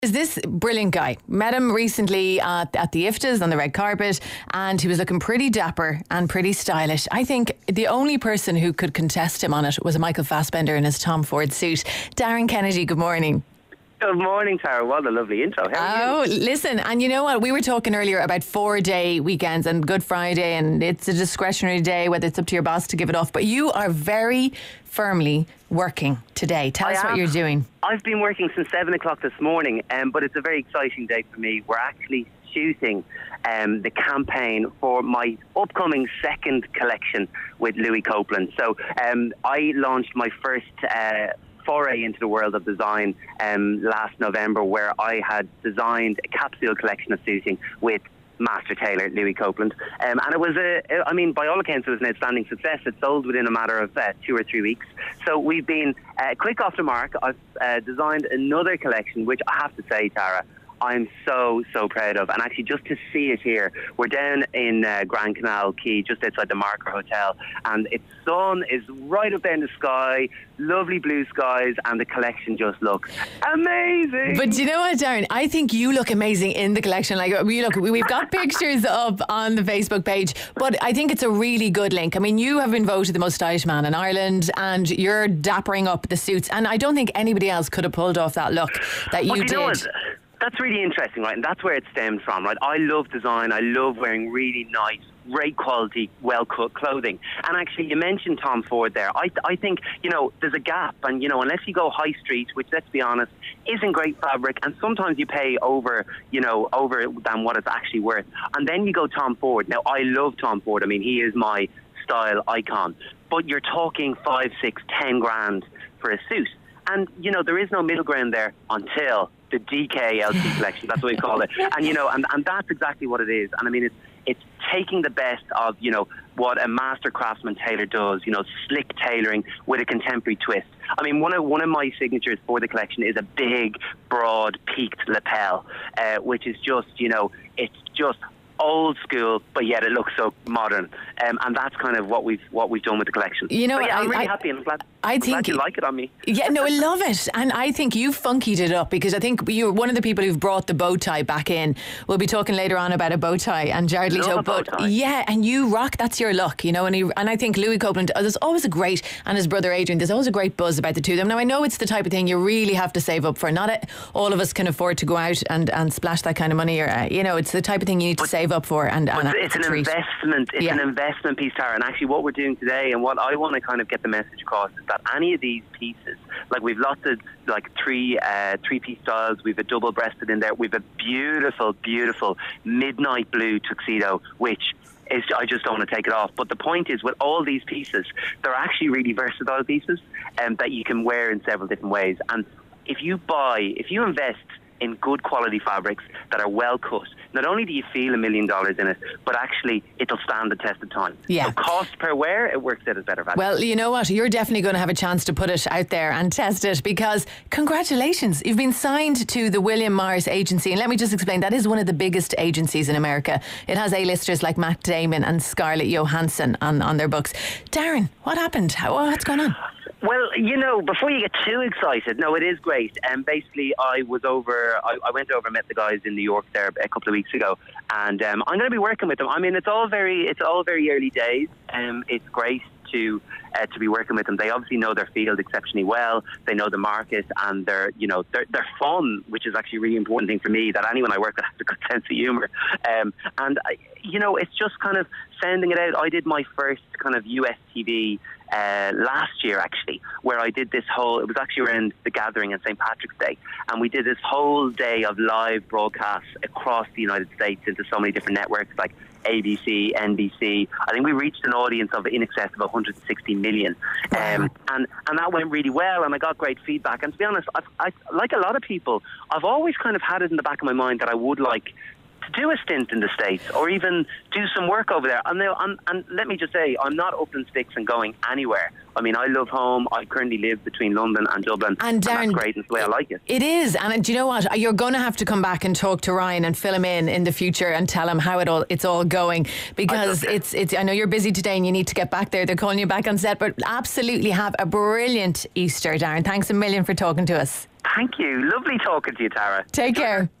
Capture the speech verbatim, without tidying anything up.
Is this brilliant guy? Met him recently at, at the I F T As on the red carpet, and he was looking pretty dapper and pretty stylish. I think the only person who could contest him on it was Michael Fassbender in his Tom Ford suit. Darren Kennedy, good morning. Good morning, Tara. What a lovely intro. How are oh, you? Listen, and you know what? We were talking earlier about four-day weekends and Good Friday, and it's a discretionary day, whether it's up to your boss to give it off. But you are very firmly working today. Tell I us am. what you're doing. I've been working since seven o'clock this morning, um, but it's a very exciting day for me. We're actually shooting um, the campaign for my upcoming second collection with Louis Copeland. So um, I launched my first Uh, foray into the world of design um, last November, where I had designed a capsule collection of suiting with master tailor Louis Copeland, um, and it was a, I mean, by all accounts, it was an outstanding success. It sold within a matter of uh, two or three weeks. So we've been uh, quick off the mark. I've uh, designed another collection, which I have to say, Tara, I'm so, so proud of. And actually, just to see it here, we're down in uh, Grand Canal Quay, just outside the Marker Hotel, and its sun is right up there in the sky, lovely blue skies, and the collection just looks amazing. But you know what, Darren? I think you look amazing in the collection. Like, we look, we've got pictures up on the Facebook page, but I think it's a really good link. I mean, you have been voted the most stylish man in Ireland, and you're dappering up the suits, and I don't think anybody else could have pulled off that look that you well, you did. Know what? That's really interesting, right? And that's where it stemmed from, right? I love design. I love wearing really nice, great quality, well-cut clothing. And actually, you mentioned Tom Ford there. I, I think, you know, there's a gap. And, you know, unless you go high street, which, let's be honest, isn't great fabric, and sometimes you pay over, you know, over than what it's actually worth. And then you go Tom Ford. Now, I love Tom Ford. I mean, he is my style icon. But you're talking five, six, ten grand for a suit. And, you know, there is no middle ground there until the D K L T collection. That's what we call it. And, you know, and, and that's exactly what it is. And, I mean, it's it's taking the best of, you know, what a master craftsman tailor does, you know, slick tailoring with a contemporary twist. I mean, one of one of my signatures for the collection is a big, broad, peaked lapel, uh, which is just, you know, it's just old school, but yet it looks so modern, um, and that's kind of what we've what we've done with the collection. You know, so, yeah, I, I'm really I, happy, and I'm glad, I I'm think glad you like it on me. Yeah, no, I love it, and I think you funkied it up, because I think you're one of the people who've brought the bow tie back in. We'll be talking later on about a bow tie and Jared Leto, but yeah, and you rock. That's your look, you know. And he, and I think Louis Copeland, there's always a great, and his brother Adrian, there's always a great buzz about the two of them. Now, I know it's the type of thing you really have to save up for. Not a, all of us can afford to go out and, and splash that kind of money, or uh, you know, it's the type of thing you need to but, save up for. And, and it's, it's an treat. investment. It's yeah. an investment piece, Tara. And actually, what we're doing today, and what I want to kind of get the message across, is that any of these pieces, like we've lots of like three uh, three piece styles. We've a double breasted in there. We've a beautiful, beautiful midnight blue tuxedo, which is, I just don't want to take it off. But the point is, with all these pieces, they're actually really versatile pieces, um, that you can wear in several different ways. And if you buy, if you invest in good quality fabrics that are well cut, not only do you feel a million dollars in it, but actually it'll stand the test of time. Yeah. So cost per wear, it works out as better value. Well, you know what? You're definitely going to have a chance to put it out there and test it, because congratulations, you've been signed to the William Morris Agency. And let me just explain, that is one of the biggest agencies in America. It has A-listers like Matt Damon and Scarlett Johansson on, on their books. Darren, what happened? How, what's going on? Well, you know, before you get too excited, no, it is great. And um, basically, I was over, I, I went over and met the guys in New York there a couple of weeks ago, and um, I'm going to be working with them. I mean, it's all very, it's all very early days. Um, it's great to uh, to be working with them. They obviously know their field exceptionally well. They know the market, and they're, you know, they're they're fun, which is actually a really important thing for me. That anyone I work with has a good sense of humour. Um, and I, you know, it's just kind of sending it out. I did my first kind of U S T V. Uh, last year, actually, where I did this whole, it was actually around the gathering on Saint Patrick's Day, and we did this whole day of live broadcasts across the United States into so many different networks like A B C, N B C. I think we reached an audience of in excess of one hundred sixty million, um, and and that went really well, and I got great feedback. And to be honest, I've, I, like a lot of people, I've always kind of had it in the back of my mind that I would like to do a stint in the States or even do some work over there. And, now, and, and let me just say, I'm not up in sticks and going anywhere. I mean, I love home. I currently live between London and Dublin. And, Darren, and that's great. It's the way I like it. It is. And do you know what? You're going to have to come back and talk to Ryan and fill him in in the future and tell him how it all it's all going. Because it's, it's, I know you're busy today and you need to get back there. They're calling you back on set. But absolutely have a brilliant Easter, Darren. Thanks a million for talking to us. Thank you. Lovely talking to you, Tara. Take care.